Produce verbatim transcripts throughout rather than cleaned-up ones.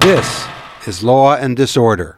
This is Law and Disorder.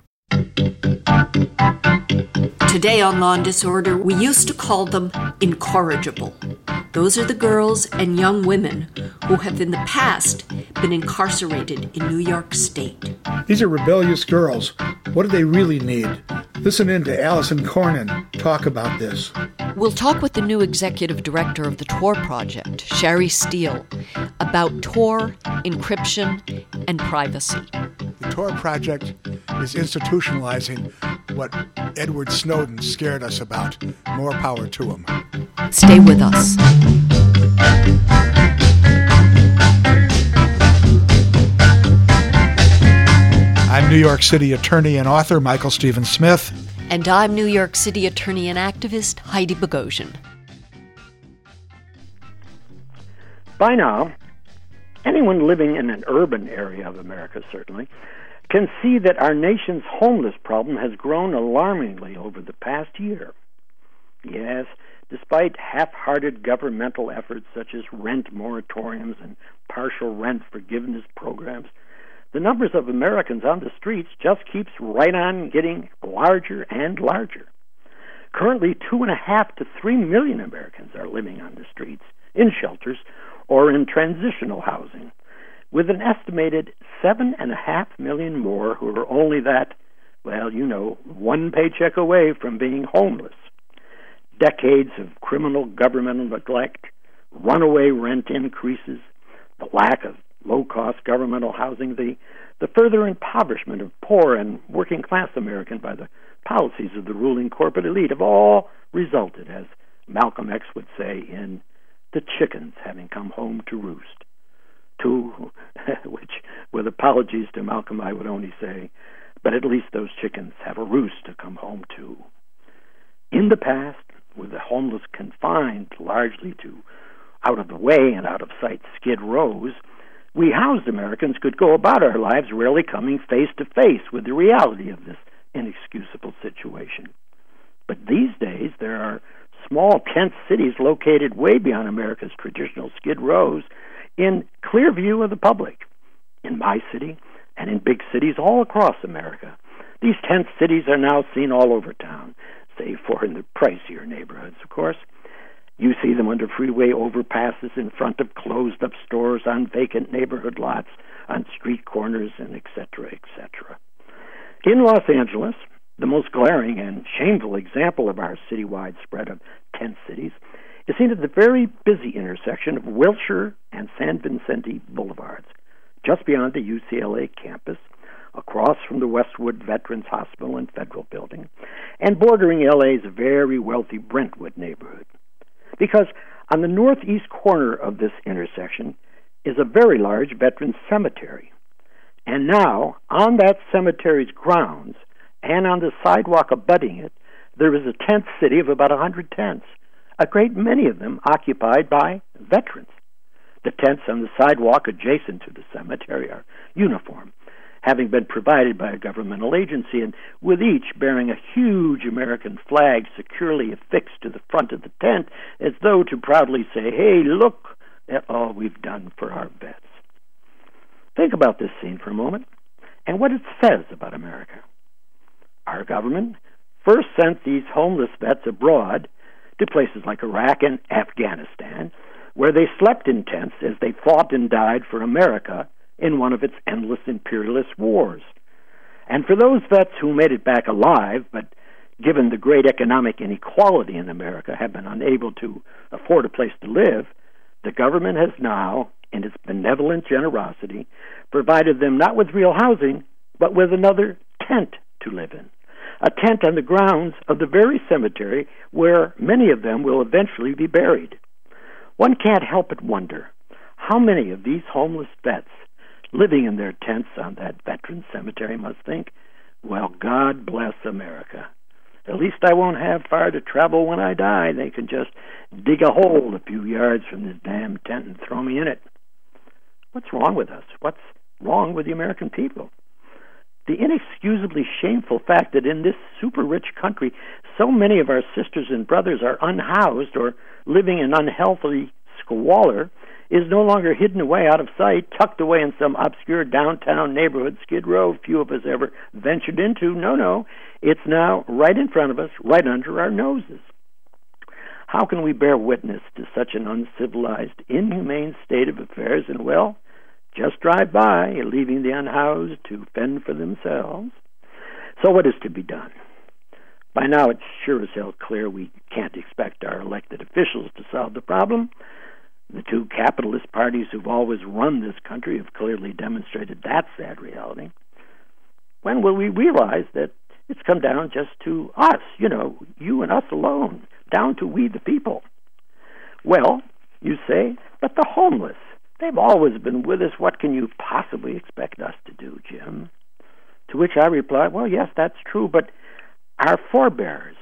Today on Law and Disorder, we used to call them incorrigible. Those are the girls and young women who have in the past been incarcerated in New York State. These are rebellious girls. What do they really need? Listen in to Allison Cornyn talk about this. We'll talk with the new executive director of the Tor Project, Shari Steele, about Tor, encryption, and privacy. The Tor Project is institutionalizing what Edward Snowden scared us about. More power to him. Stay with us. I'm New York City attorney and author Michael Stephen Smith. And I'm New York City attorney and activist Heidi Bogosian. By now, anyone living in an urban area of America, certainly, can see that our nation's homeless problem has grown alarmingly over the past year. Yes, despite half-hearted governmental efforts such as rent moratoriums and partial rent forgiveness programs, the numbers of Americans on the streets just keeps right on getting larger and larger. Currently, two and a half to three million Americans are living on the streets, in shelters, or in transitional housing, with an estimated seven and a half million more who are only that, well, you know, one paycheck away from being homeless. Decades of criminal governmental neglect, runaway rent increases, the lack of low-cost governmental housing, the, the further impoverishment of poor and working-class Americans by the policies of the ruling corporate elite have all resulted, as Malcolm X would say, in the chickens having come home to roost. To which, with apologies to Malcolm, I would only say, but at least those chickens have a roost to come home to. In the past, with the homeless confined largely to out-of-the-way and out-of-sight skid rows, we housed Americans could go about our lives rarely coming face-to-face with the reality of this inexcusable situation. But these days, there are small tent cities located way beyond America's traditional skid rows in clear view of the public. In my city and in big cities all across America, these tent cities are now seen all over town, save for in the pricier neighborhoods, of course. You see them under freeway overpasses, in front of closed-up stores, on vacant neighborhood lots, on street corners, and et cetera, et cetera. In Los Angeles, the most glaring and shameful example of our citywide spread of tent cities is seen at the very busy intersection of Wilshire and San Vicente Boulevards, just beyond the U C L A campus, across from the Westwood Veterans Hospital and Federal Building, and bordering L A's very wealthy Brentwood neighborhood. Because on the northeast corner of this intersection is a very large veterans cemetery. And now, on that cemetery's grounds, and on the sidewalk abutting it, there is a tent city of about one hundred tents, a great many of them occupied by veterans. The tents on the sidewalk adjacent to the cemetery are uniform, having been provided by a governmental agency, and with each bearing a huge American flag securely affixed to the front of the tent, as though to proudly say, hey, look at all we've done for our vets. Think about this scene for a moment, and what it says about America. Our government first sent these homeless vets abroad to places like Iraq and Afghanistan, where they slept in tents as they fought and died for America in one of its endless imperialist wars. And for those vets who made it back alive, but given the great economic inequality in America, have been unable to afford a place to live, the government has now, in its benevolent generosity, provided them not with real housing, but with another tent to live in. A tent on the grounds of the very cemetery where many of them will eventually be buried. One can't help but wonder how many of these homeless vets living in their tents on that veteran cemetery must think, well, God bless America. At least I won't have far to travel when I die. They can just dig a hole a few yards from this damn tent and throw me in it. What's wrong with us? What's wrong with the American people? The inexcusably shameful fact that in this super-rich country, so many of our sisters and brothers are unhoused or living in unhealthy squalor is no longer hidden away out of sight, tucked away in some obscure downtown neighborhood Skid Row few of us ever ventured into. No, no, it's now right in front of us, right under our noses. How can we bear witness to such an uncivilized, inhumane state of affairs and, well, just drive by, leaving the unhoused to fend for themselves? So what is to be done? By now it's sure as hell clear we can't expect our elected officials to solve the problem. The two capitalist parties who've always run this country have clearly demonstrated that sad reality. When will we realize that it's come down just to us, you know, you and us alone, down to we the people? Well, you say, but the homeless, they've always been with us. What can you possibly expect us to do, Jim? To which I reply, well, yes, that's true, but our forebears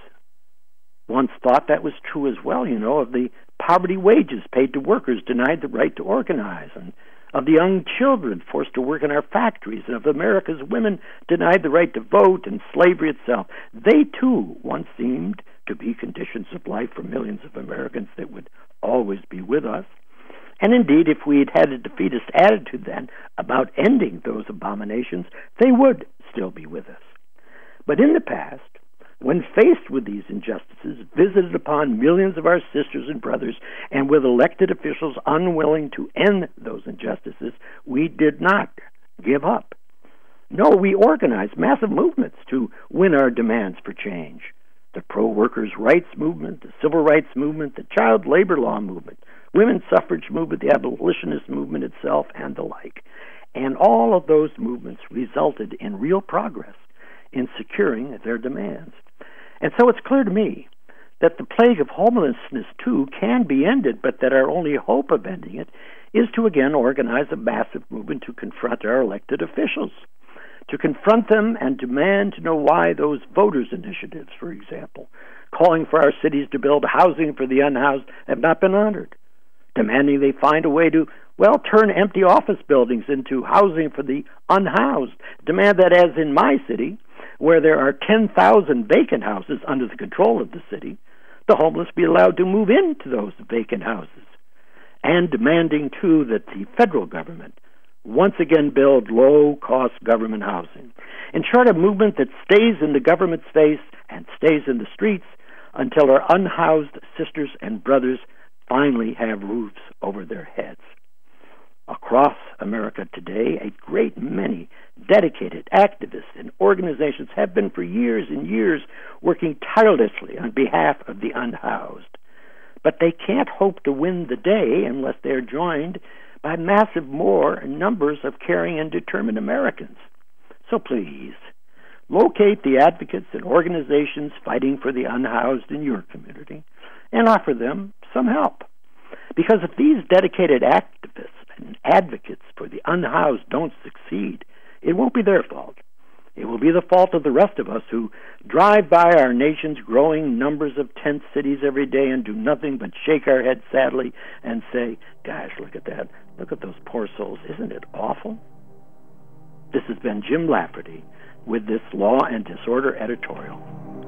once thought that was true as well, you know, of the poverty wages paid to workers denied the right to organize, and of the young children forced to work in our factories, and of America's women denied the right to vote, and slavery itself. They, too, once seemed to be conditions of life for millions of Americans that would always be with us. And indeed, if we had had a defeatist attitude then about ending those abominations, they would still be with us. But in the past, when faced with these injustices visited upon millions of our sisters and brothers, and with elected officials unwilling to end those injustices, we did not give up. No, we organized massive movements to win our demands for change. The pro-workers' rights movement, the civil rights movement, the child labor law movement, women's suffrage movement, the abolitionist movement itself, and the like. And all of those movements resulted in real progress in securing their demands. And so it's clear to me that the plague of homelessness, too, can be ended, but that our only hope of ending it is to again organize a massive movement to confront our elected officials, to confront them and demand to know why those voters' initiatives, for example, calling for our cities to build housing for the unhoused, have not been honored, demanding they find a way to, well, turn empty office buildings into housing for the unhoused, demand that, as in my city, where there are ten thousand vacant houses under the control of the city, the homeless be allowed to move into those vacant houses, and demanding, too, that the federal government once again build low-cost government housing. In short, a movement that stays in the government's face and stays in the streets until our unhoused sisters and brothers finally have roofs over their heads. Across America today, a great many dedicated activists and organizations have been for years and years working tirelessly on behalf of the unhoused. But they can't hope to win the day unless they're joined by massive more numbers of caring and determined Americans. So please, locate the advocates and organizations fighting for the unhoused in your community and offer them some help. Because if these dedicated activists and advocates for the unhoused don't succeed, it won't be their fault. It will be the fault of the rest of us who drive by our nation's growing numbers of tent cities every day and do nothing but shake our heads sadly and say, gosh, look at that. Look at those poor souls. Isn't it awful? This has been Jim Lafferty with this Law and Disorder editorial.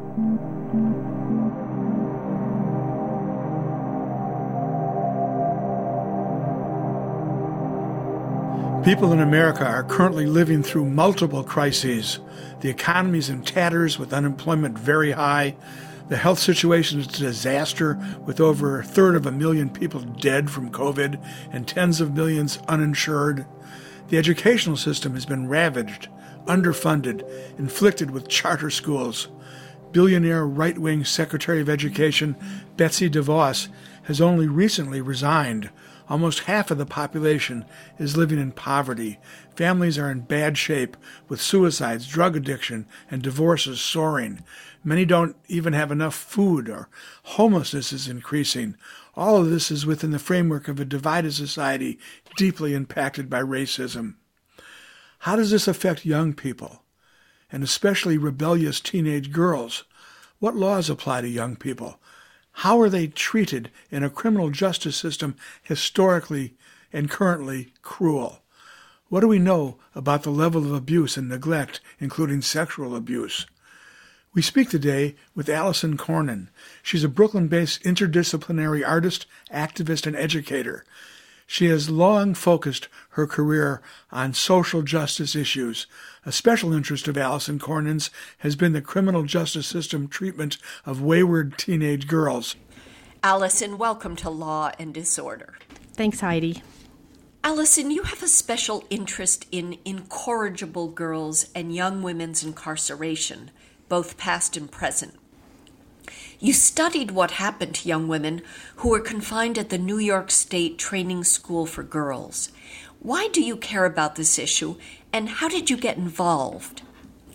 People in America are currently living through multiple crises. The economy is in tatters with unemployment very high. The health situation is a disaster with over a third of a million people dead from COVID and tens of millions uninsured. The educational system has been ravaged, underfunded, inflicted with charter schools. Billionaire right-wing Secretary of Education Betsy DeVos has only recently resigned. Almost half of the population is living in poverty. Families are in bad shape, with suicides, drug addiction, and divorces soaring. Many don't even have enough food, or homelessness is increasing. All of this is within the framework of a divided society deeply impacted by racism. How does this affect young people, and especially rebellious teenage girls? What laws apply to young people? How are they treated in a criminal justice system historically and currently cruel? What do we know about the level of abuse and neglect, including sexual abuse? We speak today with Allison Cornyn. She's a Brooklyn-based interdisciplinary artist, activist, and educator. She has long focused her career on social justice issues. A special interest of Allison Cornyn's has been the criminal justice system treatment of wayward teenage girls. Allison, welcome to Law and Disorder. Thanks, Heidi. Allison, you have a special interest in incorrigible girls and young women's incarceration, both past and present. You studied what happened to young women who were confined at the New York State Training School for Girls. Why do you care about this issue, and how did you get involved?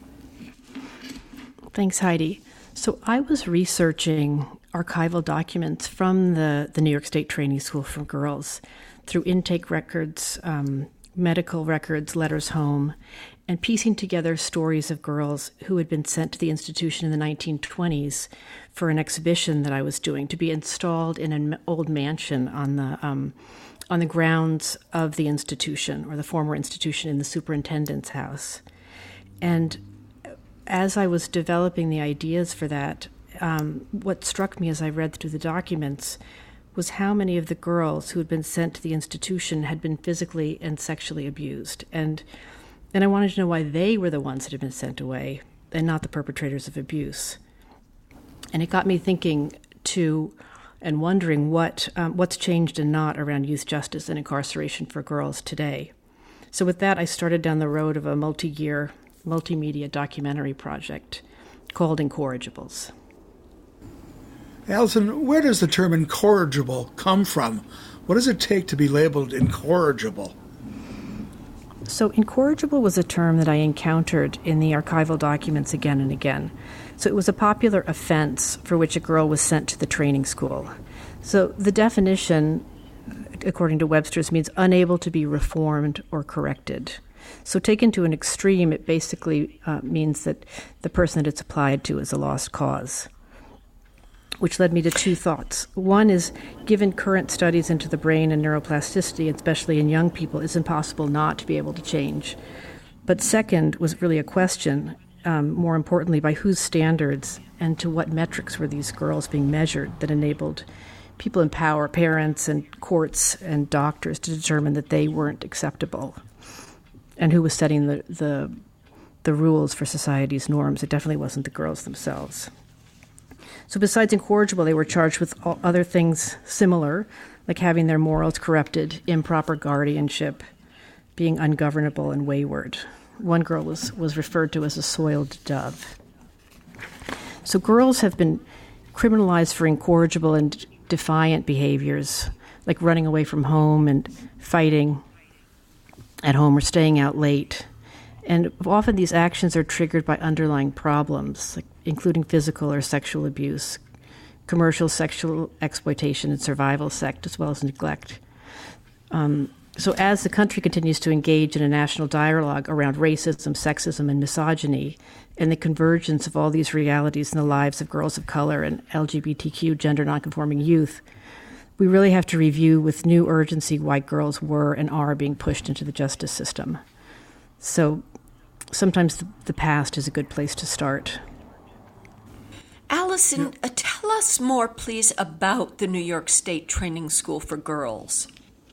Thanks, Heidi. So I was researching archival documents from the, the New York State Training School for Girls through intake records, um, medical records, letters home, and piecing together stories of girls who had been sent to the institution in the nineteen twenties for an exhibition that I was doing to be installed in an old mansion on the um, on the grounds of the institution, or the former institution, in the superintendent's house. And as I was developing the ideas for that, um, what struck me as I read through the documents was how many of the girls who had been sent to the institution had been physically and sexually abused. And and I wanted to know why they were the ones that had been sent away and not the perpetrators of abuse. And it got me thinking, too, and wondering what um, what's changed and not around youth justice and incarceration for girls today. So with that, I started down the road of a multi-year, multimedia documentary project called Incorrigibles. Allison, where does the term incorrigible come from? What does it take to be labeled incorrigible? So incorrigible was a term that I encountered in the archival documents again and again. So it was a popular offense for which a girl was sent to the training school. So the definition, according to Webster's, means unable to be reformed or corrected. So taken to an extreme, it basically uh, means that the person that it's applied to is a lost cause. Which led me to two thoughts. One is, given current studies into the brain and neuroplasticity, especially in young people, it's impossible not to be able to change. But second was really a question, um, more importantly, by whose standards and to what metrics were these girls being measured that enabled people in power, parents and courts and doctors, to determine that they weren't acceptable? And who was setting the, the, the rules for society's norms? It definitely wasn't the girls themselves. So besides incorrigible, they were charged with all other things similar, like having their morals corrupted, improper guardianship, being ungovernable and wayward. One girl was, was referred to as a soiled dove. So girls have been criminalized for incorrigible and defiant behaviors, like running away from home and fighting at home or staying out late. And often these actions are triggered by underlying problems, like including physical or sexual abuse, commercial sexual exploitation and survival sect, as well as neglect. Um, so as the country continues to engage in a national dialogue around racism, sexism, and misogyny, and the convergence of all these realities in the lives of girls of color and L G B T Q gender nonconforming youth, we really have to review with new urgency why girls were and are being pushed into the justice system. So sometimes the, the past is a good place to start. Allison, uh, tell us more, please, about the New York State Training School for Girls.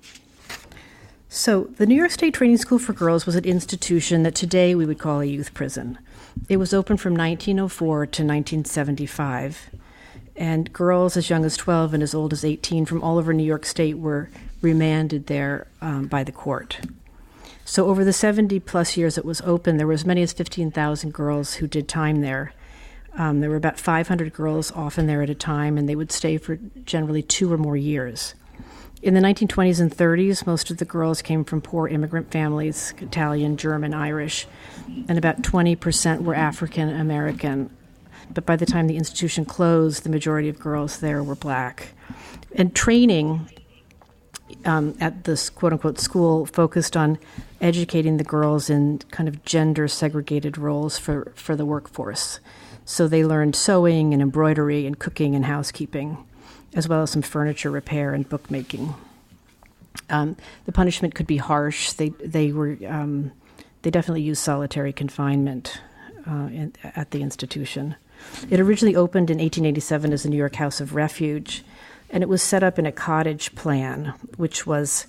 So the New York State Training School for Girls was an institution that today we would call a youth prison. It was open from nineteen oh four to nineteen seventy-five, and girls as young as twelve and as old as eighteen from all over New York State were remanded there um, by the court. So over the seventy-plus years it was open, there were as many as fifteen thousand girls who did time there. Um, there were about five hundred girls often there at a time, and they would stay for generally two or more years. In the nineteen twenties and thirties, most of the girls came from poor immigrant families, Italian, German, Irish, and about twenty percent were African American. But by the time the institution closed, the majority of girls there were black. And training um, at this quote-unquote school focused on educating the girls in kind of gender-segregated roles for, for the workforce. So they learned sewing and embroidery and cooking and housekeeping, as well as some furniture repair and bookmaking. Um, the punishment could be harsh. They they were um, they definitely used solitary confinement uh, in, at the institution. It originally opened in eighteen eighty-seven as the New York House of Refuge, and it was set up in a cottage plan, which was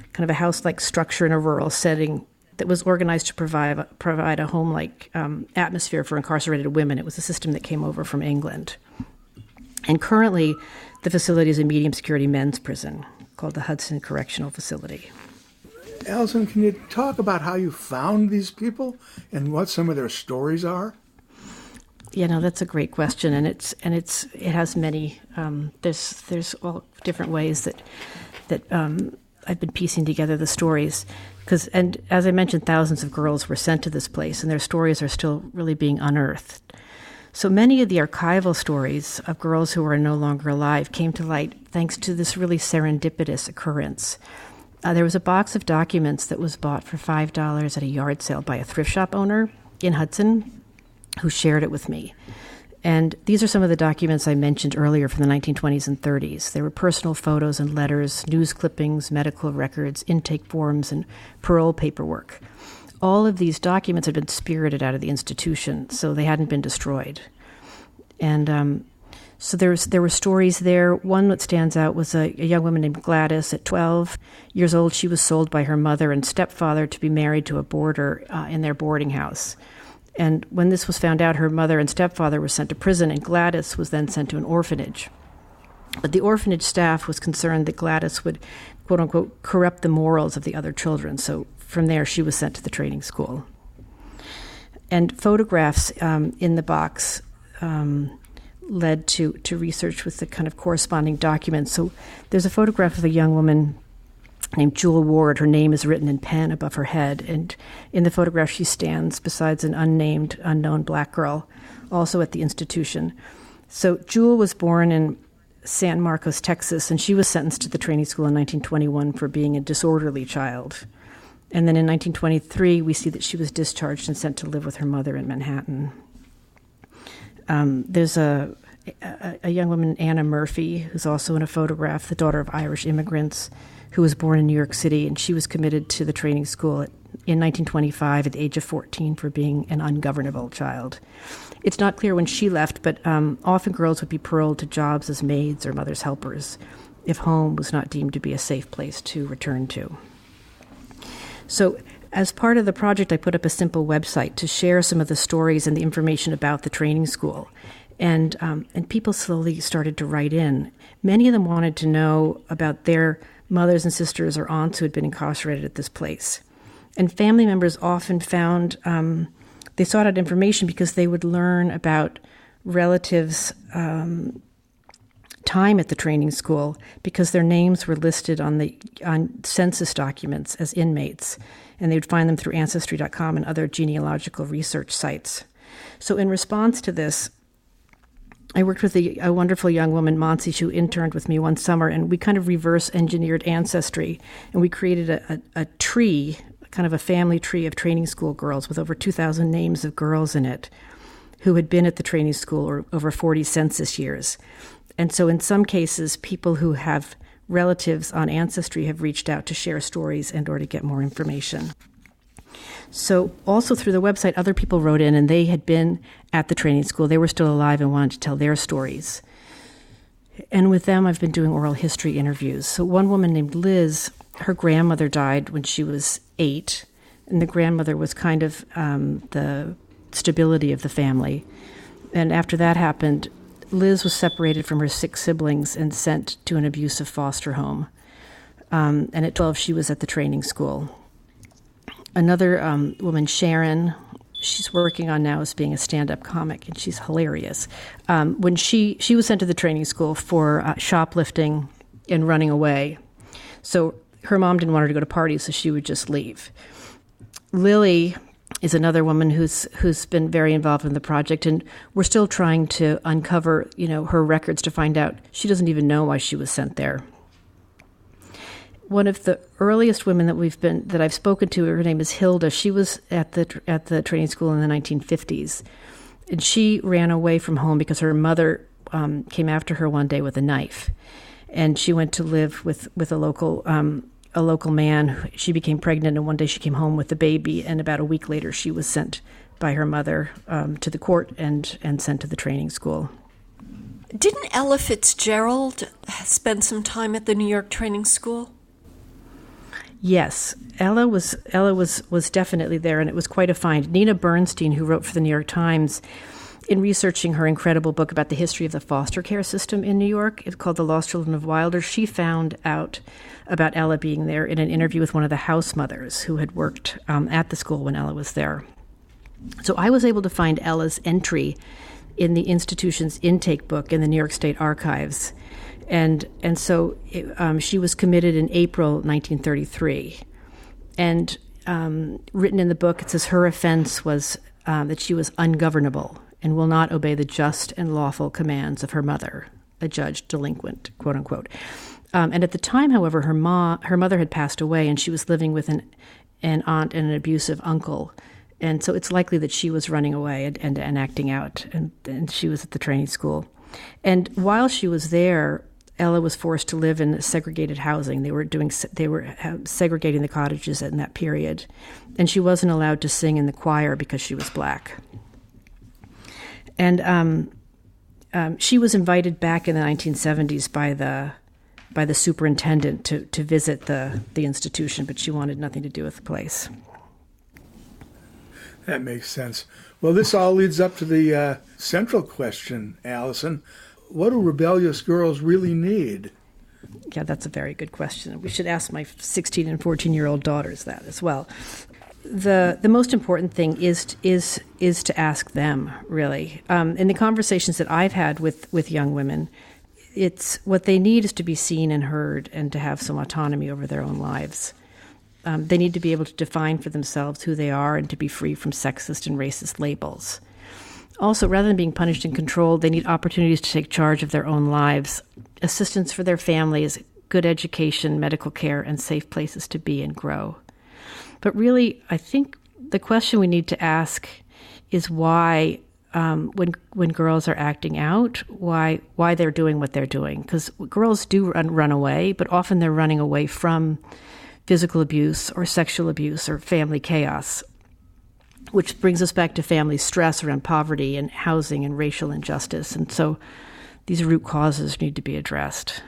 kind of a house-like structure in a rural setting that was organized to provide provide a home-like um, atmosphere for incarcerated women. It was a system that came over from England. And currently, the facility is a medium-security men's prison called the Hudson Correctional Facility. Allison, can you talk about how you found these people and what some of their stories are? Yeah, no, that's a great question, and it's and it's it has many. Um, there's there's all different ways that that um, I've been piecing together the stories, because and as I mentioned, thousands of girls were sent to this place, and their stories are still really being unearthed. So many of the archival stories of girls who are no longer alive came to light thanks to this really serendipitous occurrence. Uh, there was a box of documents that was bought for five dollars at a yard sale by a thrift shop owner in Hudson, who shared it with me. And these are some of the documents I mentioned earlier from the nineteen twenties and thirties. They were personal photos and letters, news clippings, medical records, intake forms, and parole paperwork. All of these documents had been spirited out of the institution, so they hadn't been destroyed. And um, so there's, there were stories there. One that stands out was a, a young woman named Gladys. At twelve years old, she was sold by her mother and stepfather to be married to a boarder uh, in their boarding house. And when this was found out, her mother and stepfather were sent to prison, and Gladys was then sent to an orphanage. But the orphanage staff was concerned that Gladys would, quote unquote, corrupt the morals of the other children. So from there, she was sent to the training school. And photographs um, in the box um, led to, to research with the kind of corresponding documents. So there's a photograph of a young woman named Jewel Ward. Her name is written in pen above her head, and in the photograph she stands beside an unnamed, unknown black girl, also at the institution. So Jewel was born in San Marcos, Texas, and she was sentenced to the training school in nineteen twenty-one for being a disorderly child. And then in nineteen twenty-three, we see that she was discharged and sent to live with her mother in Manhattan. Um, there's a, a, a young woman, Anna Murphy, who's also in a photograph, the daughter of Irish immigrants, who was born in New York City, and she was committed to the training school at, in nineteen twenty-five at the age of fourteen for being an ungovernable child. It's not clear when she left, but um, often girls would be paroled to jobs as maids or mother's helpers if home was not deemed to be a safe place to return to. So as part of the project, I put up a simple website to share some of the stories and the information about the training school. And um, and people slowly started to write in. Many of them wanted to know about their mothers and sisters or aunts who had been incarcerated at this place. And family members often found, um, they sought out information because they would learn about relatives' um, time at the training school because their names were listed on the on census documents as inmates, and they would find them through Ancestry dot com and other genealogical research sites. So in response to this, I worked with a, a wonderful young woman, Monsi, who interned with me one summer, and we kind of reverse engineered Ancestry, and we created a, a, a tree, kind of a family tree of training school girls with over two thousand names of girls in it who had been at the training school or over forty census years. And so in some cases, people who have relatives on Ancestry have reached out to share stories and or to get more information. So also through the website, other people wrote in, and they had been at the training school. They were still alive and wanted to tell their stories. And with them, I've been doing oral history interviews. So one woman named Liz, her grandmother died when she was eight, and the grandmother was kind of um, the stability of the family. And after that happened, Liz was separated from her six siblings and sent to an abusive foster home. Um, and at twelve, she was at the training school. Another um, woman, Sharon, she's working on now as being a stand-up comic, and she's hilarious. Um, when she, she was sent to the training school for uh, shoplifting and running away. So her mom didn't want her to go to parties, so she would just leave. Lily is another woman who's who's been very involved in the project, and we're still trying to uncover, you know, her records to find out. She doesn't even know why she was sent there. One of the earliest women that we've been that I've spoken to, her name is Hilda. She was at the at the training school in the nineteen fifties, and she ran away from home because her mother um, came after her one day with a knife, and she went to live with with a local um, a local man. She became pregnant, and one day she came home with the baby, and about a week later, she was sent by her mother um, to the court and and sent to the training school. Didn't Ella Fitzgerald spend some time at the New York training school? Yes, Ella was Ella was was definitely there, and it was quite a find. Nina Bernstein, who wrote for the New York Times, in researching her incredible book about the history of the foster care system in New York, it's called The Lost Children of Wilder, she found out about Ella being there in an interview with one of the house mothers who had worked um, at the school when Ella was there. So I was able to find Ella's entry in the institution's intake book in the New York State Archives. And and so it, um, she was committed in April nineteen thirty-three. And um, written in the book, it says her offense was um, that she was ungovernable and will not obey the just and lawful commands of her mother, a judge delinquent, quote unquote. Um, and at the time, however, her ma, her mother had passed away, and she was living with an, an aunt and an abusive uncle. And so it's likely that she was running away and, and, and acting out, and, and she was at the training school. And while she was there, Ella was forced to live in segregated housing. They were doing they were segregating the cottages in that period, and she wasn't allowed to sing in the choir because she was black. And um, um, she was invited back in the nineteen seventies by the by the superintendent to, to visit the, the institution, but she wanted nothing to do with the place. That makes sense. Well, this all leads up to the uh, central question, Allison. What do rebellious girls really need? Yeah, that's a very good question. We should ask my sixteen and fourteen-year-old daughters that as well. The the most important thing is is is to ask them, really. Um, in the conversations that I've had with, with young women, it's what they need is to be seen and heard and to have some autonomy over their own lives. Um, they need to be able to define for themselves who they are and to be free from sexist and racist labels. Also, rather than being punished and controlled, they need opportunities to take charge of their own lives, assistance for their families, good education, medical care, and safe places to be and grow. But really, I think the question we need to ask is why, um, when when girls are acting out, why why they're doing what they're doing. Because girls do run, run away, but often they're running away from physical abuse or sexual abuse or family chaos, which brings us back to family stress around poverty and housing and racial injustice. And so these root causes need to be addressed.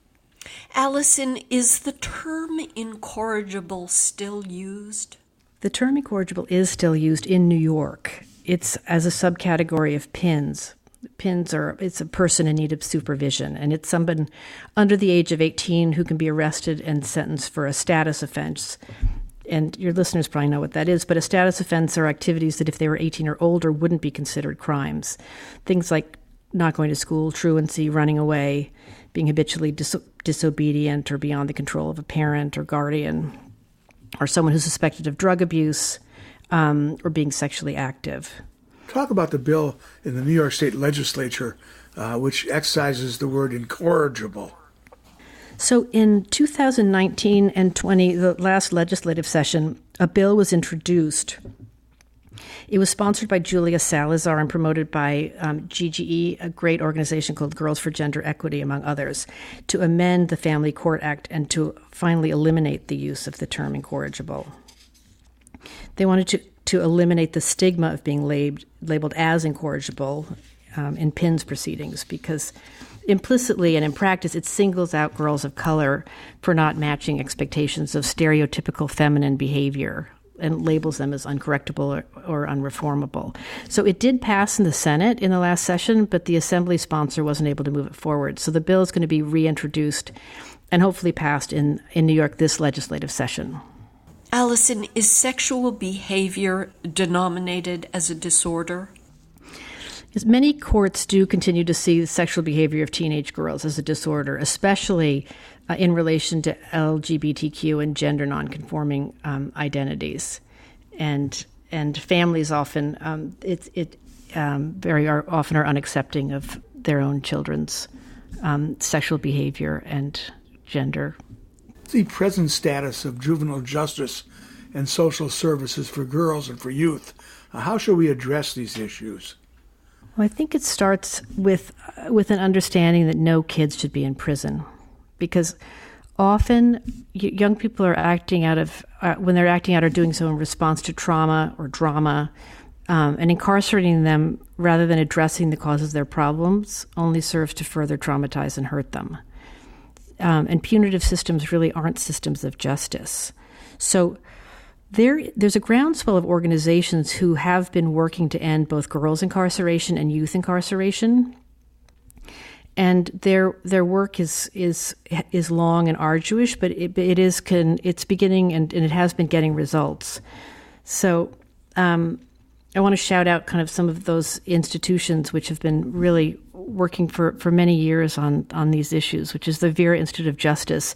Allison, is the term incorrigible still used? The term incorrigible is still used in New York. It's as a subcategory of P I N S. P I N S are, it's a person in need of supervision, and it's someone under the age of eighteen who can be arrested and sentenced for a status offense. And your listeners probably know what that is, but a status offense are activities that if they were eighteen or older wouldn't be considered crimes. Things like not going to school, truancy, running away, being habitually dis- disobedient or beyond the control of a parent or guardian, or someone who's suspected of drug abuse, um, or being sexually active. Talk about the bill in the New York State Legislature, uh, which excises the word incorrigible. So in two thousand nineteen and twenty, the last legislative session, a bill was introduced. It was sponsored by Julia Salazar and promoted by um, G G E, a great organization called Girls for Gender Equity, among others, to amend the Family Court Act and to finally eliminate the use of the term incorrigible. They wanted to, to eliminate the stigma of being lab- labeled as incorrigible um, in P I N S proceedings, because implicitly and in practice, it singles out girls of color for not matching expectations of stereotypical feminine behavior and labels them as uncorrectable or, or unreformable. So it did pass in the Senate in the last session, but the Assembly sponsor wasn't able to move it forward. So the bill is going to be reintroduced and hopefully passed in, in New York this legislative session. Allison, is sexual behavior denominated as a disorder? Yes, many courts do continue to see the sexual behavior of teenage girls as a disorder, especially uh, in relation to L G B T Q and gender nonconforming um, identities, and and families often um, it it um, very are, often are unaccepting of their own children's um, sexual behavior and gender. The present status of juvenile justice and social services for girls and for youth. Uh, how should we address these issues? Well, I think it starts with uh, with an understanding that no kids should be in prison, because often y- young people are acting out of uh, when they're acting out are doing so in response to trauma or drama, um, and incarcerating them rather than addressing the causes of their problems only serves to further traumatize and hurt them. Um, and punitive systems really aren't systems of justice. So there, there's a groundswell of organizations who have been working to end both girls' incarceration and youth incarceration. And their their work is is is long and arduous, but it, it is can it's beginning and, and it has been getting results. So um, I want to shout out kind of some of those institutions which have been really working for, for many years on on these issues, which is the Vera Institute of Justice,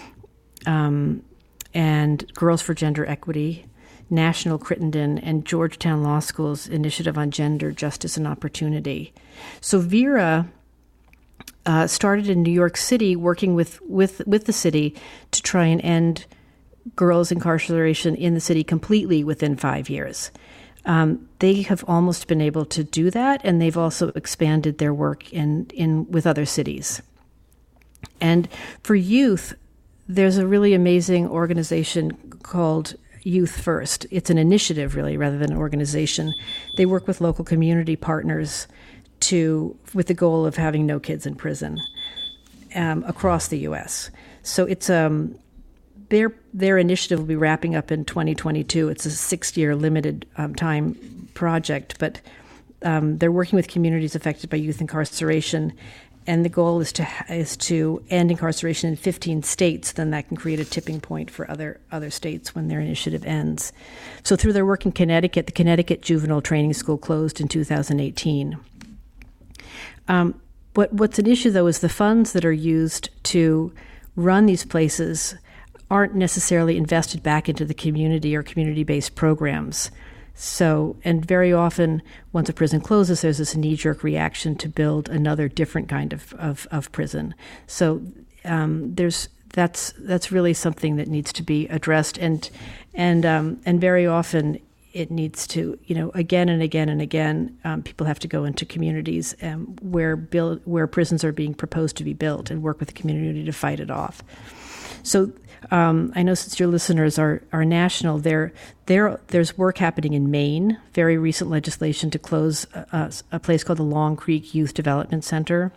um, and Girls for Gender Equity, National Crittenden, and Georgetown Law School's Initiative on Gender, Justice, and Opportunity. So Vera Uh, started in New York City, working with, with, with the city to try and end girls' incarceration in the city completely within five years. Um, they have almost been able to do that, and they've also expanded their work in, in with other cities. And for youth, there's a really amazing organization called Youth First. It's an initiative, really, rather than an organization. They work with local community partners to with the goal of having no kids in prison um, across the U S. So it's um their their initiative will be wrapping up in twenty twenty-two. It's a six-year limited um, time project, but um, they're working with communities affected by youth incarceration, and the goal is to is to end incarceration in fifteen states. Then that can create a tipping point for other other states when their initiative ends. So through their work in Connecticut, the Connecticut Juvenile Training School closed in two thousand eighteen. Um, what, what's an issue, though, is the funds that are used to run these places aren't necessarily invested back into the community or community-based programs. So, and very often, once a prison closes, there's this knee-jerk reaction to build another different kind of, of, of prison. So um, there's that's that's really something that needs to be addressed, and and um, and very often it needs to, you know, again and again and again, um, people have to go into communities um, where build, where prisons are being proposed to be built and work with the community to fight it off. So um, I know since your listeners are, are national, there, there there's work happening in Maine, very recent legislation to close a, a place called the Long Creek Youth Development Center.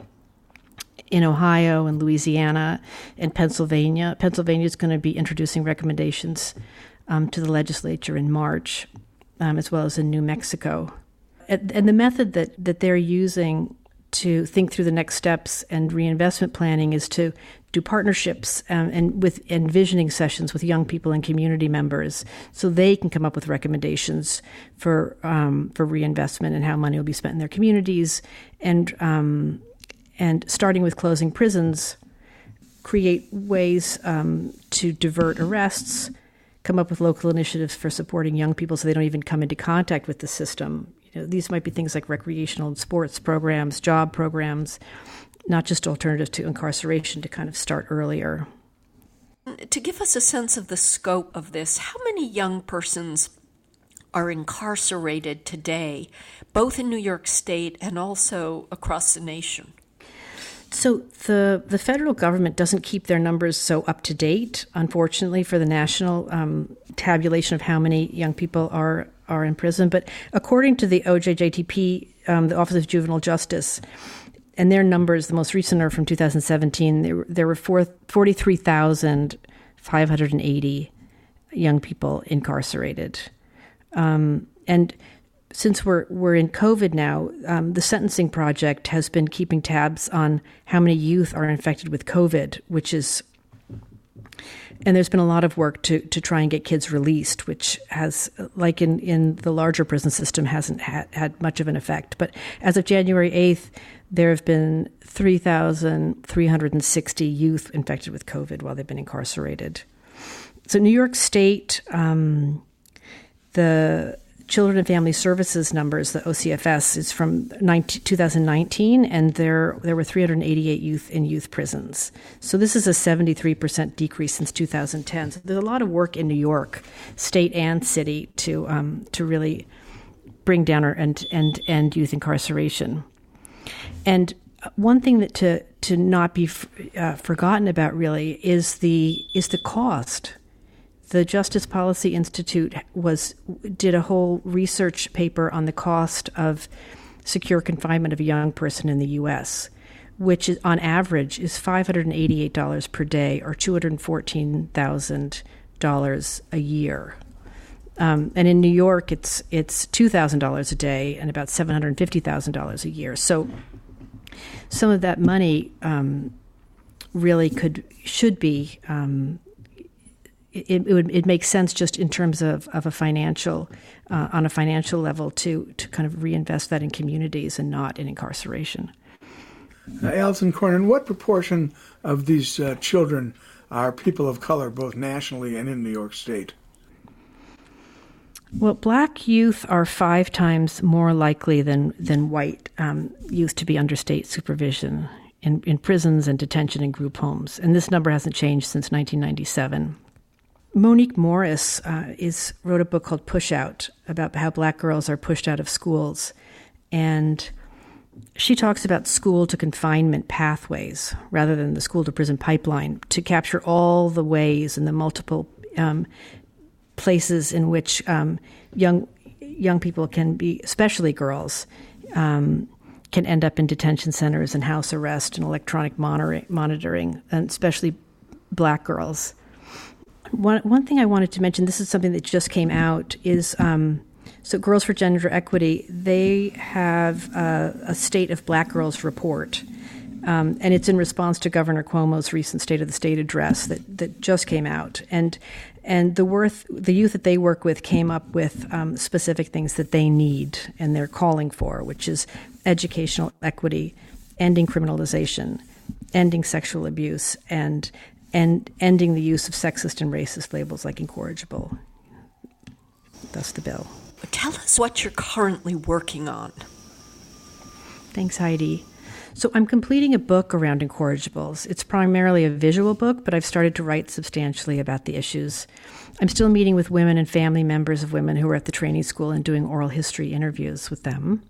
In Ohio and Louisiana and Pennsylvania. Pennsylvania is going to be introducing recommendations um, to the legislature in March, Um, as well as in New Mexico. And, and the method that, that they're using to think through the next steps and reinvestment planning is to do partnerships um, and with envisioning sessions with young people and community members, so they can come up with recommendations for um, for reinvestment and how money will be spent in their communities, and um, and starting with closing prisons, create ways um, to divert arrests, come up with local initiatives for supporting young people so they don't even come into contact with the system. You know, these might be things like recreational and sports programs, job programs, not just alternatives to incarceration, to kind of start earlier. To give us a sense of the scope of this, how many young persons are incarcerated today, both in New York State and also across the nation? So the the federal government doesn't keep their numbers so up to date, unfortunately, for the national um, tabulation of how many young people are are in prison. But according to the O J J T P, um, the Office of Juvenile Justice, and their numbers, the most recent are from two thousand seventeen, there, there were forty-three thousand five hundred eighty young people incarcerated. Um, and Since we're we're in COVID now, um, the Sentencing Project has been keeping tabs on how many youth are infected with COVID, which is, and there's been a lot of work to, to try and get kids released, which has, like in, in the larger prison system, hasn't had, had much of an effect. But as of January eighth, there have been three thousand three hundred sixty youth infected with COVID while they've been incarcerated. So New York State, um, the Children and Family Services numbers, the O C F S, is from two thousand nineteen, and there there were three hundred eighty-eight youth in youth prisons. So this is a seventy-three percent decrease since two thousand ten. So there's a lot of work in New York, state and city, to um, to really bring down our and and end youth incarceration. And one thing that to to not be uh, forgotten about really is the is the cost. The Justice Policy Institute was did a whole research paper on the cost of secure confinement of a young person in the U S, which is on average is five hundred eighty-eight dollars per day, or two hundred fourteen thousand dollars a year. Um, and in New York, it's it's two thousand dollars a day and about seven hundred fifty thousand dollars a year. So some of that money um, really could should be um, it, it would it makes sense just in terms of, of a financial uh, on a financial level to to kind of reinvest that in communities and not in incarceration. Uh, Alison Cornyn, what proportion of these uh, children are people of color, both nationally and in New York State? Well, black youth are five times more likely than than white um, youth to be under state supervision in, in prisons and detention and group homes, and this number hasn't changed since nineteen ninety-seven. Monique Morris uh, is wrote a book called Push Out about how black girls are pushed out of schools, and she talks about school to confinement pathways rather than the school to prison pipeline to capture all the ways and the multiple um, places in which um, young young people can be, especially girls, um, can end up in detention centers and house arrest and electronic monitoring, monitoring, and especially black girls. One one thing I wanted to mention, this is something that just came out, is um, so Girls for Gender Equity, they have a, a State of Black Girls report, um, and it's in response to Governor Cuomo's recent State of the State address that, that just came out. And and the worth the youth that they work with came up with um, specific things that they need and they're calling for, which is educational equity, ending criminalization, ending sexual abuse, and and ending the use of sexist and racist labels like incorrigible. That's the bill. Tell us what you're currently working on. Thanks, Heidi. So I'm completing a book around incorrigibles. It's primarily a visual book, but I've started to write substantially about the issues. I'm still meeting with women and family members of women who are at the training school and doing oral history interviews with them.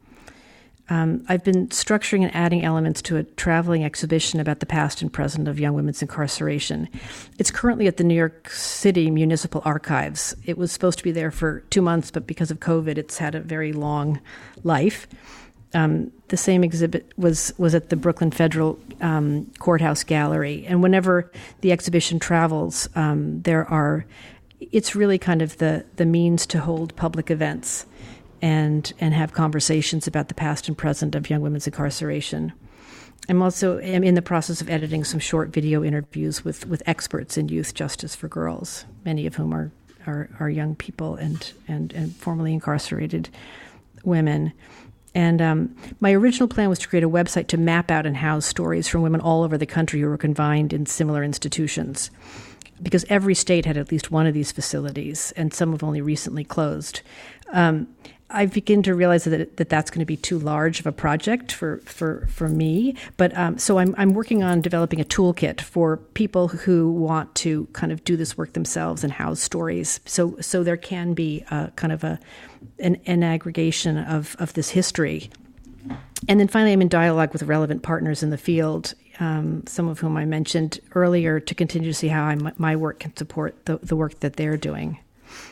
Um, I've been structuring and adding elements to a traveling exhibition about the past and present of young women's incarceration. It's currently at the New York City Municipal Archives. It was supposed to be there for two months, but because of COVID, it's had a very long life. Um, the same exhibit was, was at the Brooklyn Federal um, Courthouse Gallery. And whenever the exhibition travels, um, there are, it's really kind of the, the means to hold public events and and have conversations about the past and present of young women's incarceration. I'm also am in the process of editing some short video interviews with, with experts in youth justice for girls, many of whom are, are, are young people and, and, and formerly incarcerated women. And um, my original plan was to create a website to map out and house stories from women all over the country who were confined in similar institutions, because every state had at least one of these facilities, and some have only recently closed. Um, I begin to realize that, that that's going to be too large of a project for, for, for me. But um, so I'm, I'm working on developing a toolkit for people who want to kind of do this work themselves and house stories. So so there can be a, kind of a an, an aggregation of, of this history. And then finally, I'm in dialogue with relevant partners in the field, um, some of whom I mentioned earlier, to continue to see how I, my work can support the, the work that they're doing.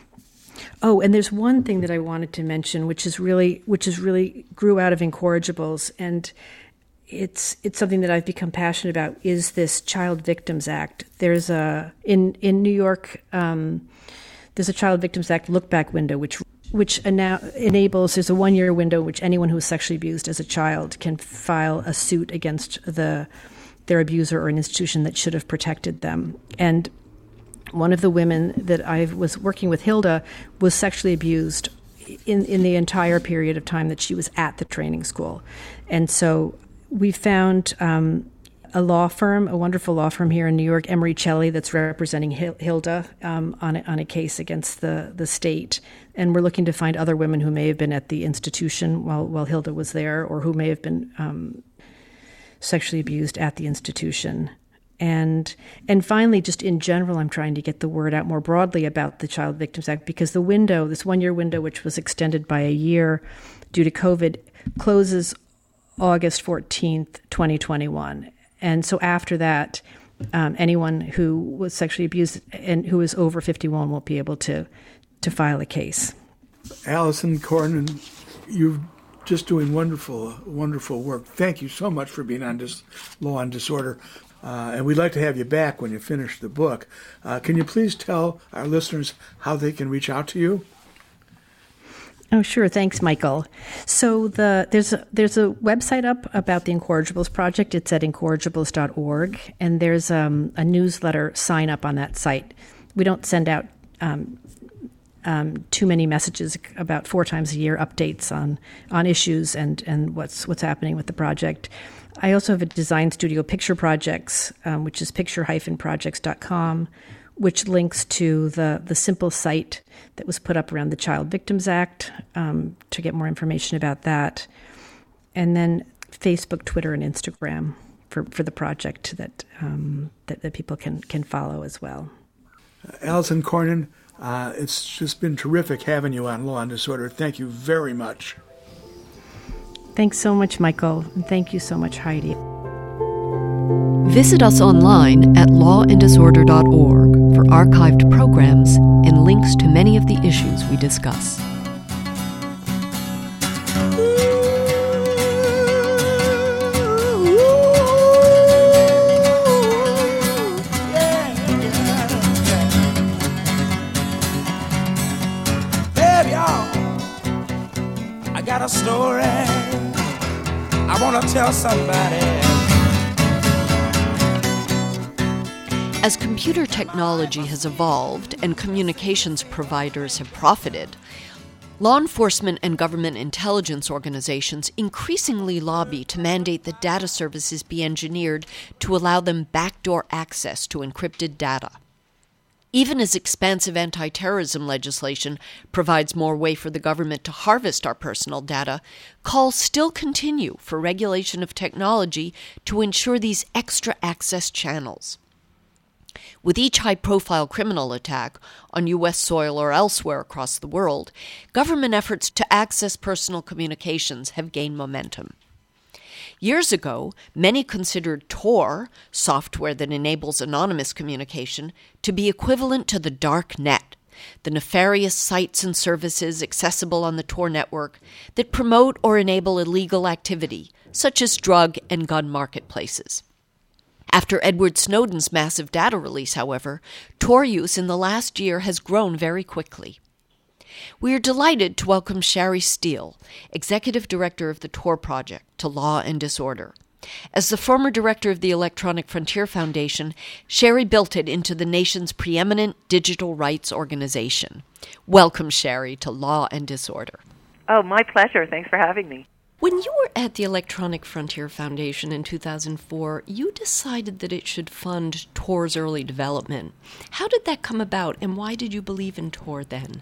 Oh, and there's one thing that I wanted to mention, which is really, which is really grew out of incorrigibles, and it's it's something that I've become passionate about. Is this Child Victims Act? There's a in in New York, um, there's a Child Victims Act look back window, which which ena- enables there's a one year window in which anyone who was sexually abused as a child can file a suit against the their abuser or an institution that should have protected them. And one of the women that I was working with, Hilda, was sexually abused in, in the entire period of time that she was at the training school. And so we found um, a law firm, a wonderful law firm here in New York, Emery Celli, that's representing Hilda um, on, a, on a case against the, the state. And we're looking to find other women who may have been at the institution while, while Hilda was there, or who may have been um, sexually abused at the institution. And and finally, just in general, I'm trying to get the word out more broadly about the Child Victims Act, because the window, this one-year window, which was extended by a year due to COVID, closes August fourteenth, twenty twenty-one. And so after that, um, anyone who was sexually abused and who is over fifty-one won't be able to, to file a case. Alison Cornyn, you're just doing wonderful, wonderful work. Thank you so much for being on this Law and Disorder. uh, and we'd like to have you back when you finish the book. Uh, can you please tell our listeners how they can reach out to you? Oh, sure. Thanks, Michael. So the there's a, there's a website up about the Incorrigibles Project. It's at incorrigibles dot org, and there's um, a newsletter sign up on that site. We don't send out um, um, too many messages, about four times a year, updates on on issues and, and what's what's happening with the project. I also have a design studio, Picture Projects, um, which is picture dash projects dot com, which links to the, the simple site that was put up around the Child Victims Act um, to get more information about that. And then Facebook, Twitter, and Instagram for, for the project that, um, that that people can, can follow as well. Uh, Alison Cornyn, uh, it's just been terrific having you on Law and Disorder. Thank you very much. Thanks so much, Michael. And thank you so much, Heidi. Visit us online at law and disorder dot org for archived programs and links to many of the issues we discuss. Baby, y'all, I got a story I want to tell somebody. As computer technology has evolved and communications providers have profited, law enforcement and government intelligence organizations increasingly lobby to mandate that data services be engineered to allow them backdoor access to encrypted data. Even as expansive anti-terrorism legislation provides more way for the government to harvest our personal data, calls still continue for regulation of technology to ensure these extra access channels. With each high-profile criminal attack on U S soil or elsewhere across the world, government efforts to access personal communications have gained momentum. Years ago, many considered Tor, software that enables anonymous communication, to be equivalent to the dark net, the nefarious sites and services accessible on the Tor network that promote or enable illegal activity, such as drug and gun marketplaces. After Edward Snowden's massive data release, however, Tor use in the last year has grown very quickly. We are delighted to welcome Shari Steele, Executive Director of the Tor Project, to Law and Disorder. As the former director of the Electronic Frontier Foundation, Shari built it into the nation's preeminent digital rights organization. Welcome, Shari, to Law and Disorder. Oh, my pleasure. Thanks for having me. When you were at the Electronic Frontier Foundation in two thousand four, you decided that it should fund Tor's early development. How did that come about, and why did you believe in Tor then?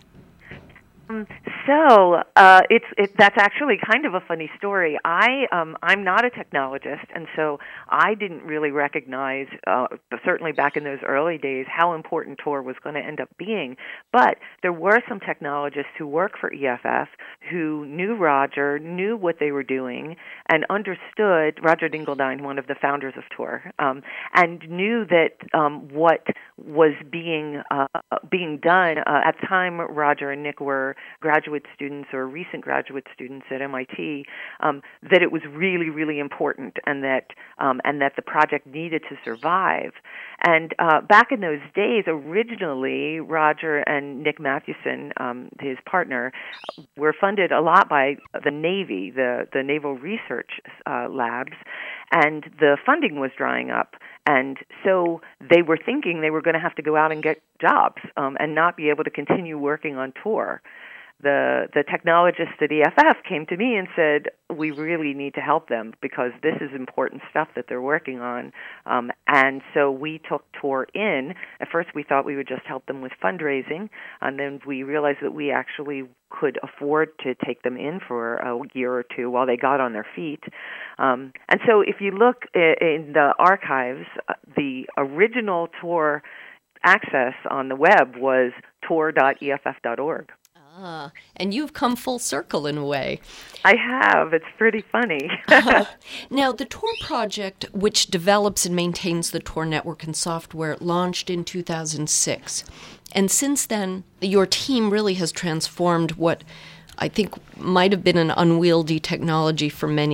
Um, so uh, it's it, that's actually kind of a funny story. I um, I'm not a technologist, and so I didn't really recognize, uh, certainly back in those early days, how important Tor was going to end up being. But there were some technologists who work for E F F who knew Roger, knew what they were doing, and understood Roger Dingledine, one of the founders of Tor, um, and knew that um, what was being uh, being done uh, at the time. Roger and Nick were graduate students or recent graduate students at M I T, um, that it was really, really important, and that um, and that the project needed to survive. And uh, back in those days, originally, Roger and Nick Mathewson, um, his partner, were funded a lot by the Navy, the, the Naval Research uh, Labs, and the funding was drying up. And so they were thinking they were going to have to go out and get jobs um, and not be able to continue working on Tor. The the technologists at E F F came to me and said, we really need to help them because this is important stuff that they're working on. Um, and so we took Tor in. At first we thought we would just help them with fundraising, and then we realized that we actually could afford to take them in for a year or two while they got on their feet. Um, and so if you look in the archives, the original Tor access on the web was tor dot E F F dot org. Ah, and you've come full circle in a way. I have. It's pretty funny. uh, now, the Tor project, which develops and maintains the Tor network and software, launched in two thousand six. And since then, your team really has transformed what I think might have been an unwieldy technology for many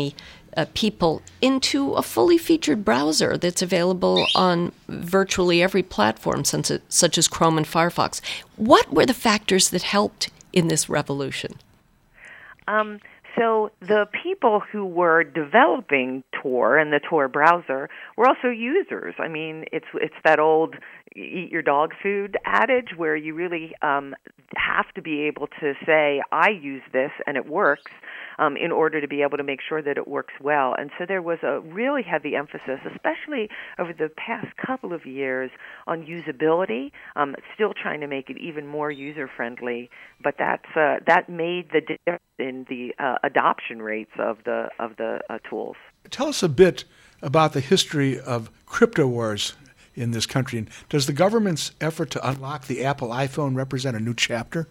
uh, people into a fully featured browser that's available on virtually every platform, such as Chrome and Firefox. What were the factors that helped in this revolution? Um, so the people who were developing Tor and the Tor browser were also users. I mean, it's it's that old eat your dog food adage where you really um, have to be able to say, I use this and it works, um, in order to be able to make sure that it works well. And so there was a really heavy emphasis, especially over the past couple of years, on usability, um, still trying to make it even more user-friendly. But that's, uh, that made the difference in the uh, adoption rates of the, of the uh, tools. Tell us a bit about the history of crypto wars in this country. And does the government's effort to unlock the Apple iPhone represent a new chapter?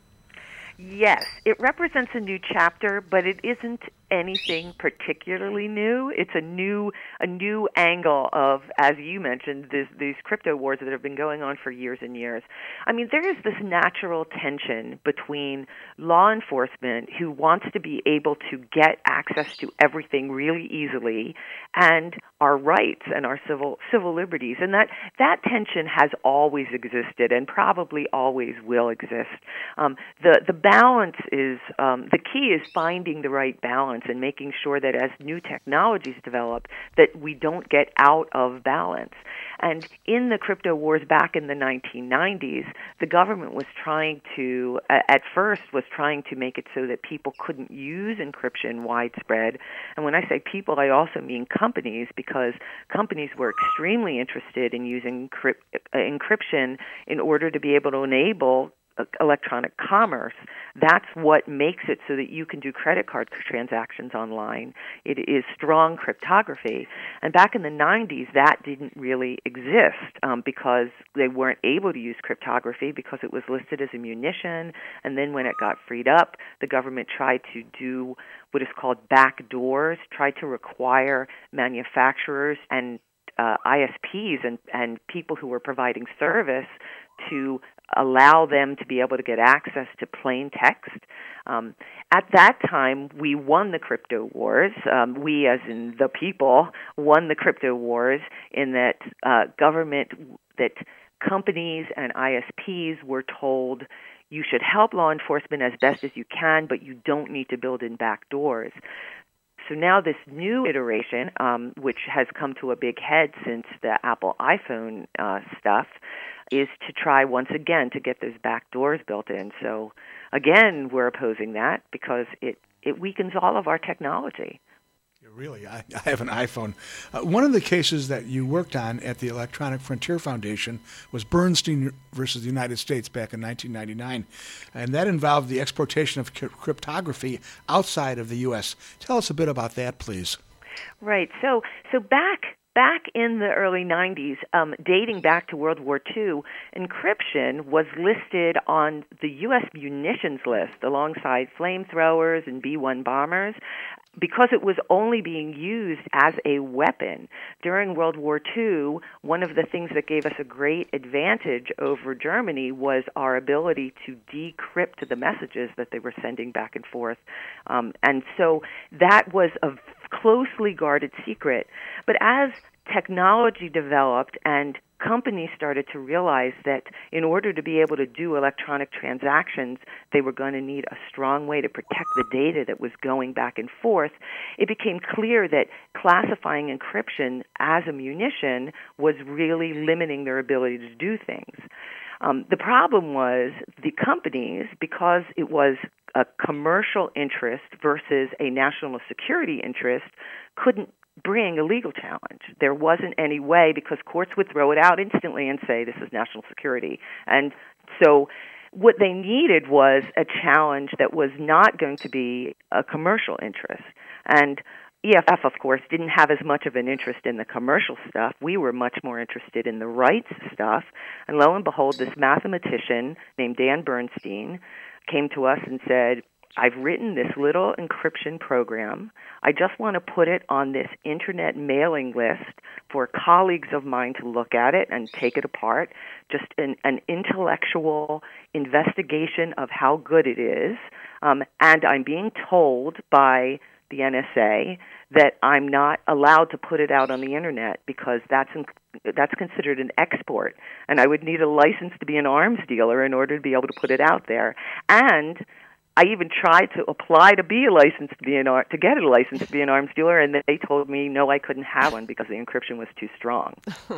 Yes, it represents a new chapter, but it isn't anything particularly new. It's a new a new angle of, as you mentioned, this, these crypto wars that have been going on for years and years. I mean, there is this natural tension between law enforcement, who wants to be able to get access to everything really easily, and our rights and our civil civil liberties. And that, that tension has always existed and probably always will exist. Um, the, the balance is, um, the key is finding the right balance and making sure that as new technologies develop, that we don't get out of balance. And in the crypto wars back in the nineteen nineties, the government was trying to, uh, at first, was trying to make it so that people couldn't use encryption widespread. And when I say people, I also mean companies, because companies were extremely interested in using crypt- uh, encryption in order to be able to enable electronic commerce. That's what makes it so that you can do credit card transactions online. It is strong cryptography. And back in the nineties, that didn't really exist um, because they weren't able to use cryptography because it was listed as a munition. And then when it got freed up, the government tried to do what is called backdoors, tried to require manufacturers and uh, I S Ps and, and people who were providing service to allow them to be able to get access to plain text. Um, at that time, we won the crypto wars. Um, we, as in the people, won the crypto wars in that uh, government, that companies and I S Ps were told, you should help law enforcement as best as you can, but you don't need to build in back doors. So now this new iteration, um, which has come to a big head since the Apple iPhone uh, stuff, is to try once again to get those back doors built in. So again, we're opposing that because it, it weakens all of our technology. Really, I, I have an iPhone. Uh, one of the cases that you worked on at the Electronic Frontier Foundation was Bernstein versus the United States back in nineteen ninety-nine, and that involved the exportation of cryptography outside of the U S. Tell us a bit about that, please. Right. So, so back Back in the early nineties, um, dating back to World War Two, encryption was listed on the U S munitions list alongside flamethrowers and B one bombers because it was only being used as a weapon. During World War Two, one of the things that gave us a great advantage over Germany was our ability to decrypt the messages that they were sending back and forth. Um, and so that was a closely guarded secret. But as technology developed and companies started to realize that in order to be able to do electronic transactions, they were going to need a strong way to protect the data that was going back and forth, it became clear that classifying encryption as a munition was really limiting their ability to do things. Um, the problem was the companies, because it was a commercial interest versus a national security interest, couldn't bring a legal challenge. There wasn't any way because courts would throw it out instantly and say this is national security. And so what they needed was a challenge that was not going to be a commercial interest. And E F F, of course, didn't have as much of an interest in the commercial stuff. We were much more interested in the rights stuff. And lo and behold, this mathematician named Dan Bernstein came to us and said, I've written this little encryption program. I just want to put it on this internet mailing list for colleagues of mine to look at it and take it apart, just an, an intellectual investigation of how good it is. Um, and I'm being told by the N S A, that I'm not allowed to put it out on the internet because that's in, that's considered an export, and I would need a license to be an arms dealer in order to be able to put it out there. And I even tried to apply to be a license to be an ar- to get a license to be an arms dealer, and they told me no, I couldn't have one because the encryption was too strong.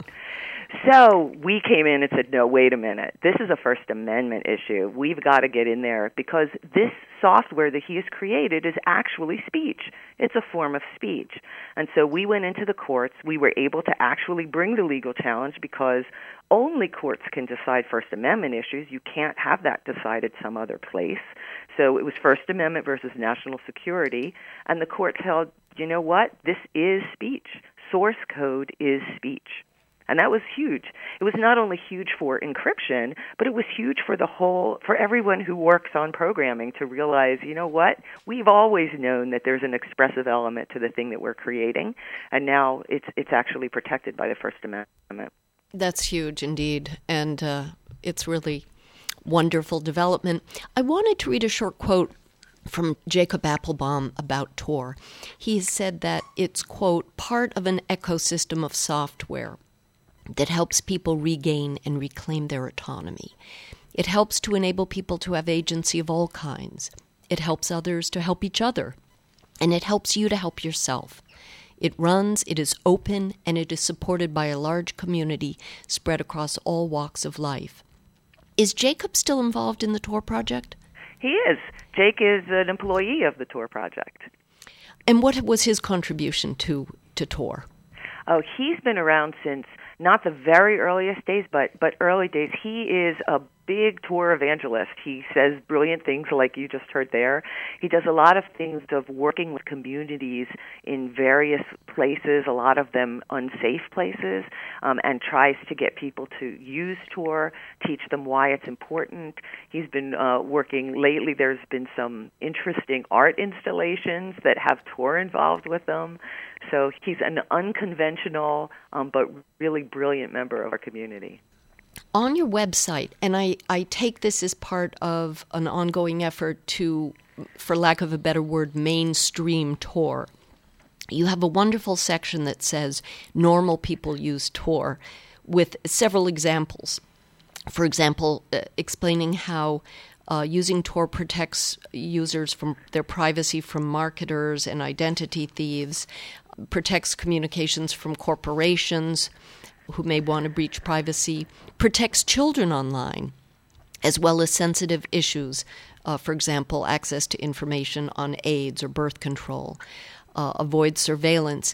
So we came in and said, no, wait a minute. This is a First Amendment issue. We've got to get in there because this software that he has created is actually speech. It's a form of speech. And so we went into the courts. We were able to actually bring the legal challenge because only courts can decide First Amendment issues. You can't have that decided some other place. So it was First Amendment versus national security, and the court held, you know what? This is speech. Source code is speech. And that was huge. It was not only huge for encryption, but it was huge for the whole, for everyone who works on programming to realize, you know what? We've always known that there's an expressive element to the thing that we're creating, and now it's it's actually protected by the First Amendment. That's huge indeed, and uh, it's really wonderful development. I wanted to read a short quote from Jacob Appelbaum about Tor. He said that it's, quote, part of an ecosystem of software that helps people regain and reclaim their autonomy. It helps to enable people to have agency of all kinds. It helps others to help each other. And it helps you to help yourself. It runs, it is open, and it is supported by a large community spread across all walks of life. Is Jacob still involved in the Tor project? He is. Jake is an employee of the Tor project. And what was his contribution to, to Tor? Oh, he's been around since not the very earliest days, but, but early days. He is a big Tor evangelist. He says brilliant things like you just heard there. He does a lot of things of working with communities in various places, a lot of them unsafe places, um, and tries to get people to use Tor, teach them why it's important. He's been uh, working lately. There's been some interesting art installations that have Tor involved with them. So he's an unconventional um, but really brilliant member of our community. On your website, and I, I take this as part of an ongoing effort to, for lack of a better word, mainstream Tor, you have a wonderful section that says normal people use Tor with several examples. For example, uh, explaining how uh, using Tor protects users from their privacy from marketers and identity thieves, protects communications from corporations who may want to breach privacy, protects children online, as well as sensitive issues, uh, for example, access to information on AIDS or birth control, uh, avoids surveillance.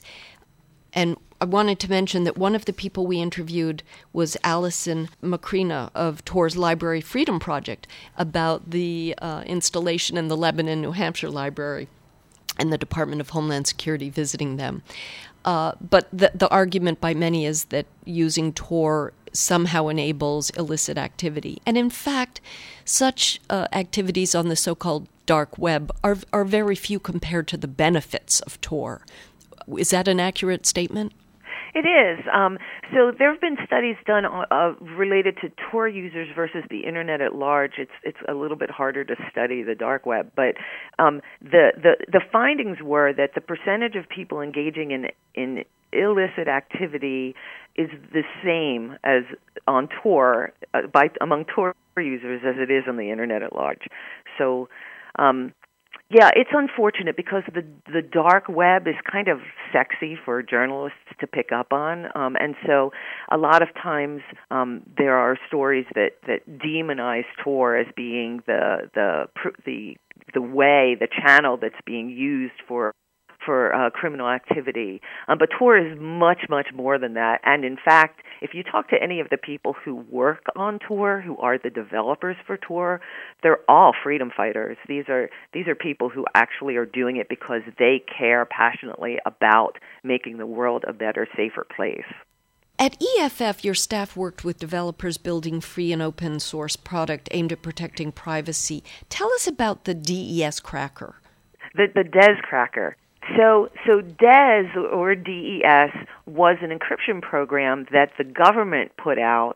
And I wanted to mention that one of the people we interviewed was Alison Macrina of Tor's Library Freedom Project about the uh, installation in the Lebanon, New Hampshire library and the Department of Homeland Security visiting them. Uh, but the, the argument by many is that using Tor somehow enables illicit activity. And in fact, such uh, activities on the so-called dark web are are very few compared to the benefits of Tor. Is that an accurate statement? It is. Um, so there have been studies done uh, related to Tor users versus the Internet at large. It's it's a little bit harder to study the dark web, but um, the, the the findings were that the percentage of people engaging in in illicit activity is the same as on Tor uh, by among Tor users as it is on the Internet at large. So. Um, Yeah, it's unfortunate because the the dark web is kind of sexy for journalists to pick up on, um, and so a lot of times um, there are stories that, that demonize Tor as being the the the the way, the channel that's being used for for uh, criminal activity. Um, but Tor is much, much more than that. And in fact, if you talk to any of the people who work on Tor, who are the developers for Tor, they're all freedom fighters. These are these are people who actually are doing it because they care passionately about making the world a better, safer place. At E F F, your staff worked with developers building free and open source product aimed at protecting privacy. Tell us about the D E S cracker. The, the D E S cracker. So, so D E S, or D E S, was an encryption program that the government put out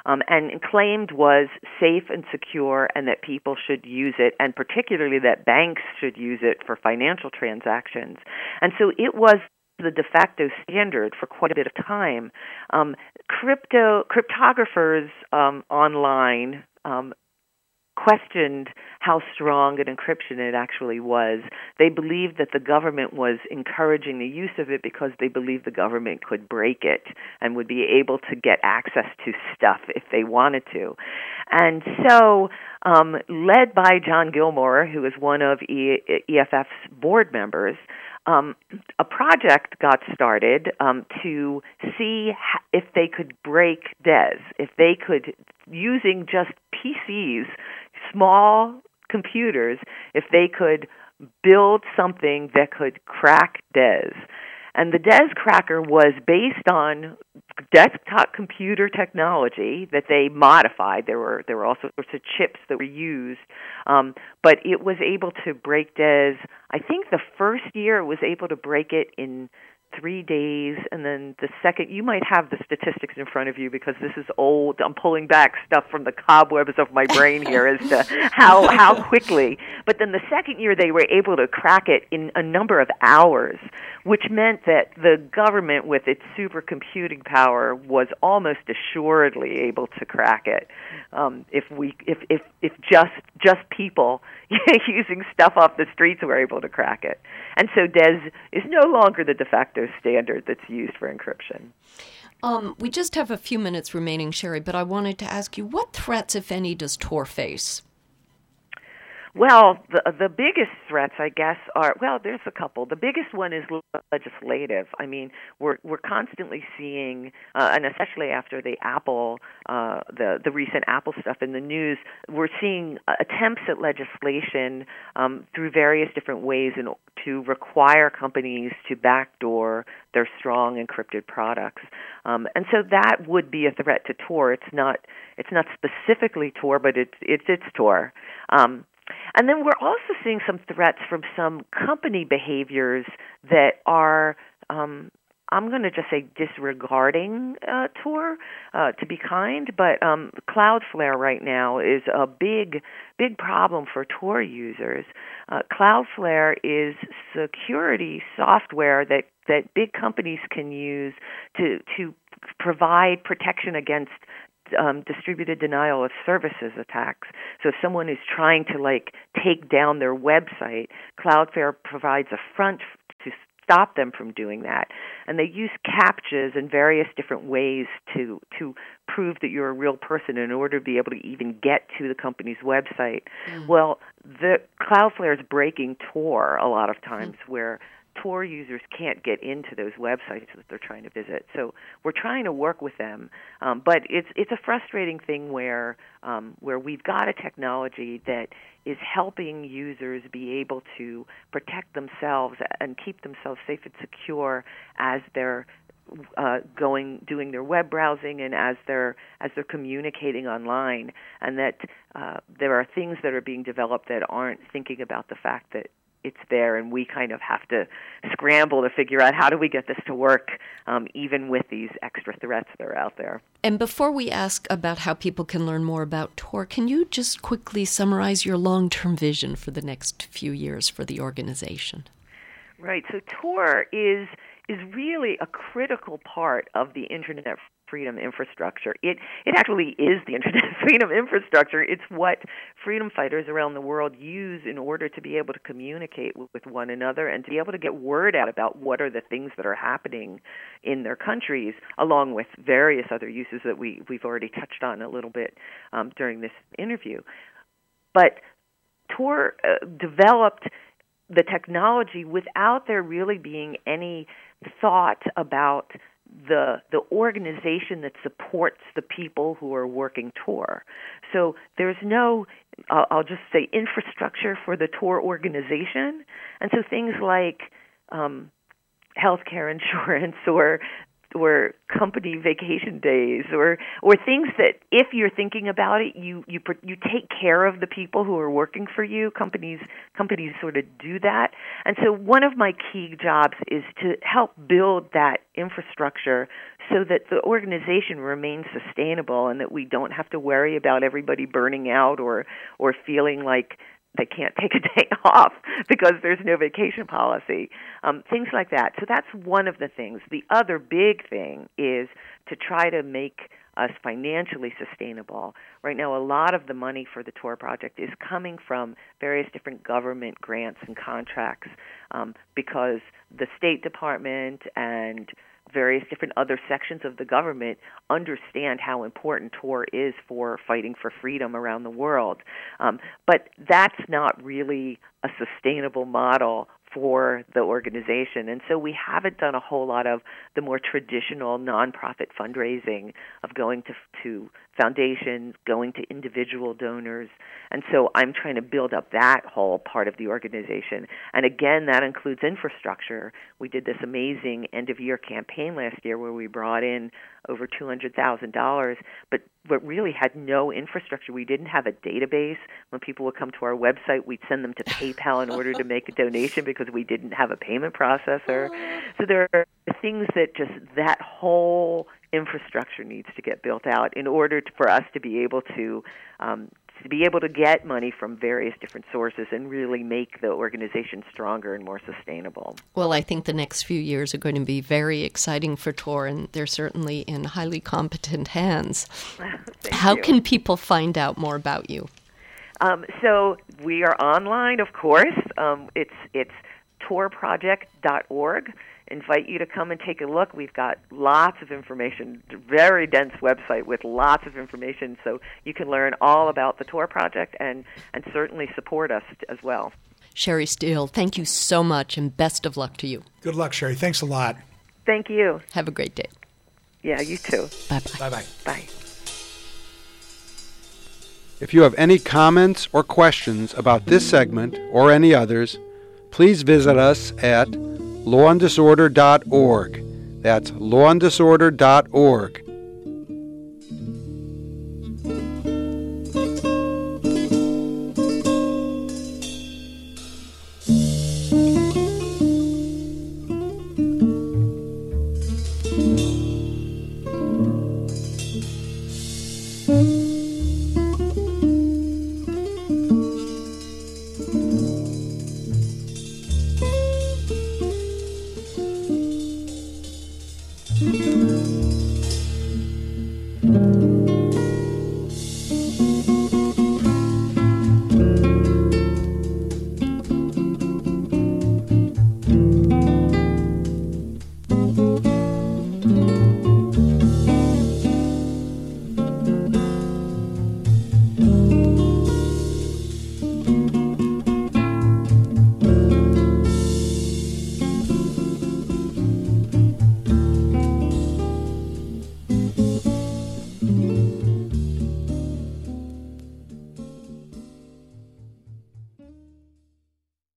um, and claimed was safe and secure and that people should use it, and particularly that banks should use it for financial transactions. And so it was the de facto standard for quite a bit of time. Um, crypto cryptographers um, online um, questioned how strong an encryption it actually was. They believed that the government was encouraging the use of it because they believed the government could break it and would be able to get access to stuff if they wanted to. And so, um, led by John Gilmore, who is one of E F F's board members, Um, a project got started um, to see if they could break D E S, if they could, using just P Cs, small computers, if they could build something that could crack D E S. And the D E S cracker was based on desktop computer technology that they modified. There were there were all sorts of chips that were used, um, but it was able to break D E S. I think the first year it was able to break it in three days, and then the second, you might have the statistics in front of you because this is old. I'm pulling back stuff from the cobwebs of my brain here as to how how quickly. But then the second year they were able to crack it in a number of hours, which meant that the government, with its supercomputing power, was almost assuredly able to crack it. Um, if we, if if if just just people using stuff off the streets were able to crack it, and so D E S is no longer the de facto standard that's used for encryption. Um, we just have a few minutes remaining, Sherry, but I wanted to ask you, what threats, if any, does Tor face? Well, the the biggest threats, I guess, are, well, there's a couple. The biggest one is legislative. I mean, we're we're constantly seeing, uh, and especially after the Apple, uh, the the recent Apple stuff in the news, we're seeing attempts at legislation um, through various different ways in, to require companies to backdoor their strong encrypted products, um, and so that would be a threat to Tor. It's not it's not specifically Tor, but it's it's it's Tor. Um, And then we're also seeing some threats from some company behaviors that are, um, I'm going to just say disregarding uh, Tor, uh, to be kind, but um, Cloudflare right now is a big, big problem for Tor users. Uh, Cloudflare is security software that, that big companies can use to, to provide protection against Um, distributed denial of services attacks. So if someone is trying to like take down their website, Cloudflare provides a front to stop them from doing that. And they use CAPTCHAs and various different ways to to prove that you're a real person in order to be able to even get to the company's website. Mm. Well, the Cloudflare is breaking Tor a lot of times mm. where Tor users can't get into those websites that they're trying to visit. So we're trying to work with them, um, but it's it's a frustrating thing where um, where we've got a technology that is helping users be able to protect themselves and keep themselves safe and secure as they're uh, going doing their web browsing and as they're as they're communicating online, and that uh, there are things that are being developed that aren't thinking about the fact that it's there, and we kind of have to scramble to figure out how do we get this to work, um, even with these extra threats that are out there. And before we ask about how people can learn more about Tor, can you just quickly summarize your long-term vision for the next few years for the organization? Right. So Tor is is really a critical part of the Internet freedom infrastructure. It it actually is the Internet freedom infrastructure. It's what freedom fighters around the world use in order to be able to communicate with, with one another and to be able to get word out about what are the things that are happening in their countries, along with various other uses that we, we've already touched on a little bit um, during this interview. But Tor uh, developed the technology without there really being any thought about the the organization that supports the people who are working Tor. So there's no, uh, I'll just say, infrastructure for the Tor organization. And so things like um, healthcare insurance or or company vacation days, or or things that if you're thinking about it, you you you take care of the people who are working for you. Companies companies sort of do that, and so one of my key jobs is to help build that infrastructure so that the organization remains sustainable and that we don't have to worry about everybody burning out or or feeling like they can't take a day off because there's no vacation policy, um, things like that. So that's one of the things. The other big thing is to try to make us financially sustainable. Right now, a lot of the money for the tour project is coming from various different government grants and contracts um, because the State Department and various different other sections of the government understand how important tour is for fighting for freedom around the world. Um, but that's not really a sustainable model for the organization. And so we haven't done a whole lot of the more traditional nonprofit fundraising of going to, to foundations, going to individual donors. And so I'm trying to build up that whole part of the organization. And again, that includes infrastructure. We did this amazing end-of-year campaign last year where we brought in over two hundred thousand dollars, but, but really had no infrastructure. We didn't have a database. When people would come to our website, we'd send them to PayPal in order to make a donation because we didn't have a payment processor. So there are things that just that whole infrastructure needs to get built out in order to, for us to be able to um, to be able to get money from various different sources and really make the organization stronger and more sustainable. Well, I think the next few years are going to be very exciting for Tor, and they're certainly in highly competent hands. How you. can people find out more about you? Um, so we are online, of course. Um, it's it's tour project dot org. Invite you to come and take a look. We've got lots of information, very dense website with lots of information, so you can learn all about the Tor Project and, and certainly support us as well. Sherry Steele, thank you so much, and best of luck to you. Good luck, Sherry. Thanks a lot. Thank you. Have a great day. Yeah, you too. Bye-bye. Bye-bye. Bye. If you have any comments or questions about this segment or any others, please visit us at law and disorder dot org. That's law and disorder dot org.